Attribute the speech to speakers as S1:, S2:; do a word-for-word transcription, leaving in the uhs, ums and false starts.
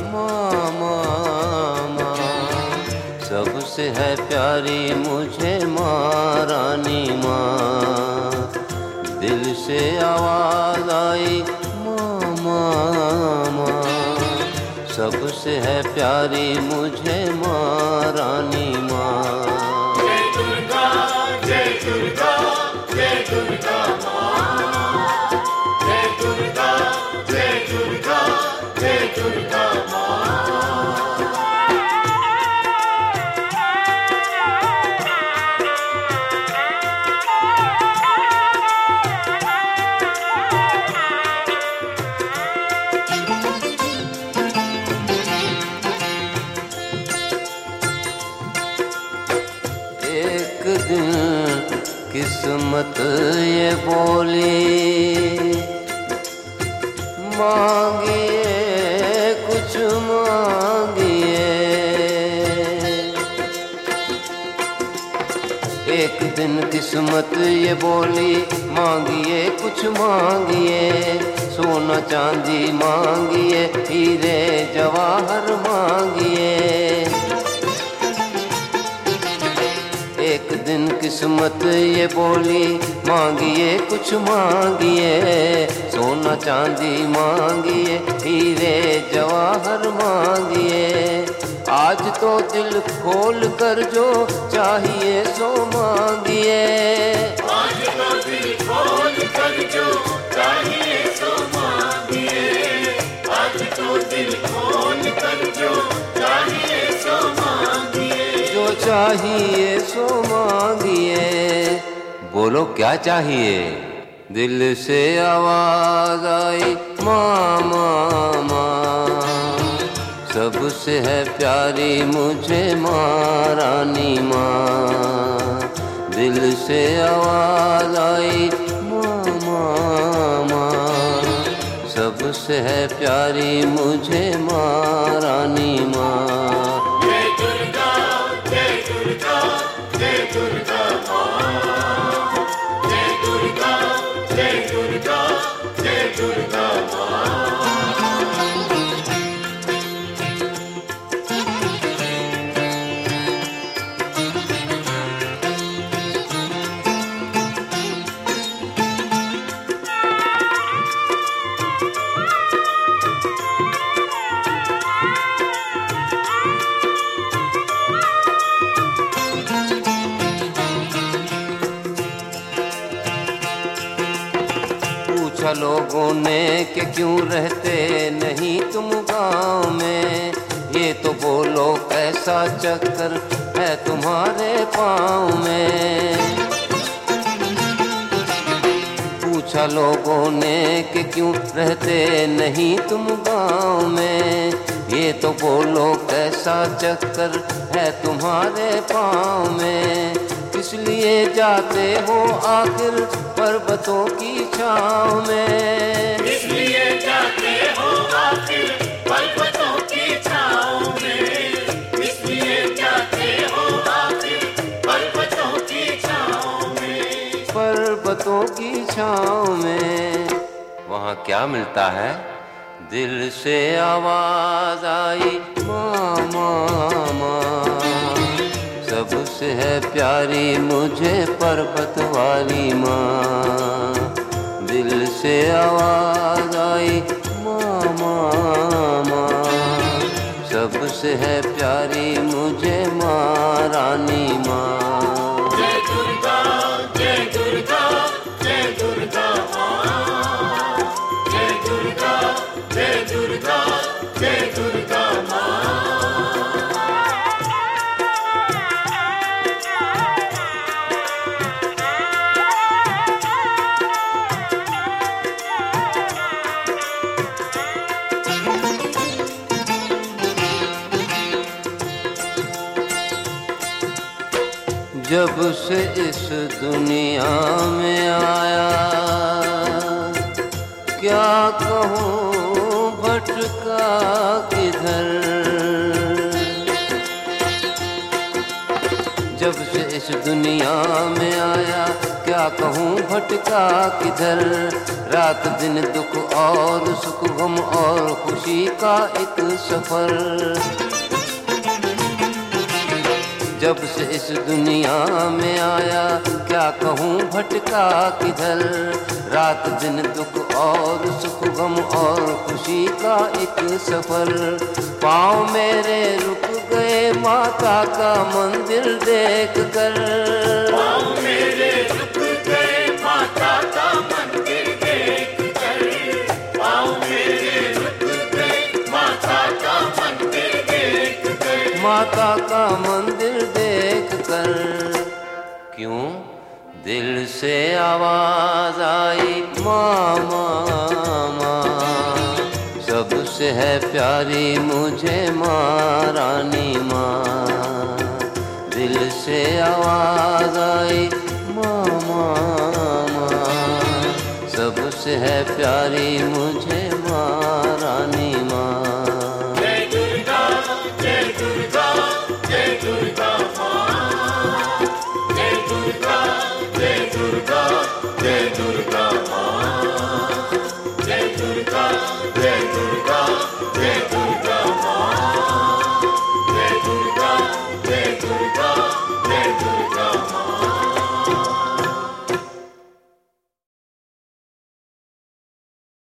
S1: माँ माँ माँ, सबसे है प्यारी मुझे माँ रानी माँ। दिल से आवाज आई माँ माँ माँ, सबसे है प्यारी मुझे माँ रानी माँ।
S2: जय दुर्गा जय दुर्गा जय दुर्गा माँ, जय दुर्गा जय दुर्गा जय दुर्गा माँ।
S1: एक दिन किस्मत ये बोली, मांगिए कुछ मांगिए। एक दिन किस्मत ये बोली, मांगिए कुछ मांगिए। सोना चांदी मांगिए, हीरे जवाहर मांगिए। एक दिन किस्मत ये बोली, मांगिए कुछ मांगिए। सोना चांदी मांगिए, हीरे जवाहर मांगिए। आज तो दिल खोल कर जो चाहिए सो मांगिए।
S2: आज तो दिल खोल कर जो चाहिए सो मांगिए। आज तो दिल खोल कर जो चाहिए सो मांगिए।
S1: जो चाहिए सो मांगिए। बोलो क्या चाहिए? दिल से आवाज आई माँ माँ माँ, सबसे है प्यारी मुझे माँ रानी माँ। दिल से आवाज आई माँ माँ माँ, सबसे है प्यारी मुझे माँ रानी माँ।
S2: जय दुर्गा जय दुर्गा जय दुर्गा माँ, जय दुर्गा जय दुर्गा जय दुर्गा माँ।
S1: पूछा लोगों ने कि क्यों रहते नहीं तुम गाँव में। ये तो बोलो कैसा चक्कर है तुम्हारे पाँव में। पूछा लोगों ने कि क्यों रहते नहीं तुम गाँव में। ये तो बोलो कैसा चक्कर है तुम्हारे पाँव में। इसलिए जाते हो आखिर पर्वतों की छाँव में।
S2: इसलिए जाते हो आखिर पर्वतों की छाँव में। इसलिए जाते हो आखिर पर्वतों की छाँव में।
S1: पर्वतों की छाँव में वहाँ क्या मिलता है? दिल से आवाज आई माँ माँ माँ, सबसे है प्यारी मुझे पर्वत वाली माँ। दिल से आवाज आई माँ माँ माँ, सबसे है प्यारी मुझे माँ रानी माँ।
S2: जय दुर्गा जय दुर्गा जय दुर्गा माँ, जय दुर्गा जय दुर्गा जय दुर्गा माँ।
S1: जब से इस दुनिया में आया, क्या कहूँ भटका किधर। जब से इस इस दुनिया में आया क्या कहूँ भटका किधर। रात दिन दुख और सुख गम और खुशी का एक सफर। जब से इस दुनिया में आया क्या कहूँ भटका किधर। रात दिन दुख और सुख गम और खुशी का एक सफर। पाँव मेरे रुक गए माता का मंदिर देख कर।
S2: पाँव मेरे रुक गए माता का मंदिर देख कर। पाँव मेरे रुक गए माता का मंदिर देख कर।
S1: माता का मंदिर देख कर। क्यों दिल से आवाज आई माँ माँ माँ, सबसे है प्यारी मुझे माँ रानी माँ। दिल से आवाज आई माँ माँ माँ, सबसे है प्यारी मुझे